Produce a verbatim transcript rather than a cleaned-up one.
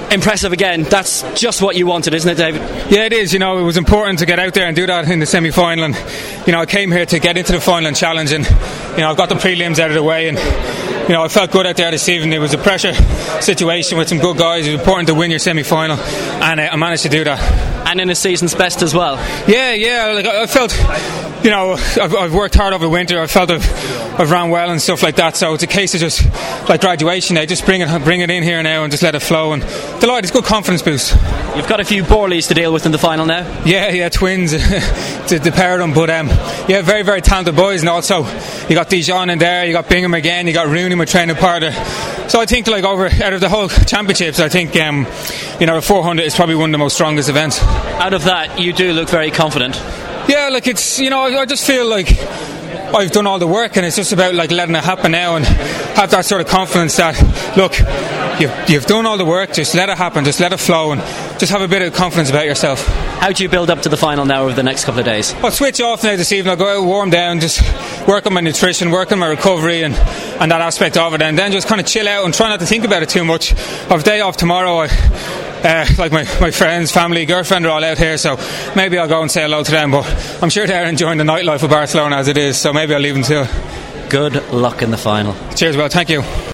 Impressive again. That's just what you wanted, isn't it, David? Yeah, it is. You know, it was important to get out there and do that in the semi-final. And you know, I came here to get into the final and challenge, and you know, I've got the prelims out of the way, and you know, I felt good out there this evening. It was a pressure situation with some good guys. It was important to win your semi-final, and uh, I managed to do that. And in a season's best as well. Yeah, yeah. Like I felt, you know, I've, I've worked hard over winter. I felt I've, I've ran well and stuff like that. So it's a case of just like graduation day, just bring it, bring it in here now and just let it flow. And delighted, it's a good confidence boost. You've got a few Borleys to deal with in the final now. Yeah, yeah, twins, the, the pair of them. But um, yeah, very, very talented boys. And also, you got Dijon in there, you got Bingham again, you got Rooney, my training partner. So I think, like, over out of the whole championships, I think um, you know, the four hundred is probably one of the most strongest events. Out of that, you do look very confident. Yeah, like it's, you know, I, I just feel like I've done all the work, and it's just about like letting it happen now and have that sort of confidence that, look, you've, you've done all the work, just let it happen, just let it flow, and just have a bit of confidence about yourself. How do you build up to the final now over the next couple of days? I'll switch off now this evening. I'll go out, warm down, just work on my nutrition, work on my recovery and, and that aspect of it, and then just kind of chill out and try not to think about it too much. I have a day off tomorrow. I, Uh, like my, my friends, family, girlfriend are all out here, so maybe I'll go and say hello to them, but I'm sure they're enjoying the nightlife of Barcelona as it is, so maybe I'll leave them too. Good luck in the final. Cheers, well, thank you.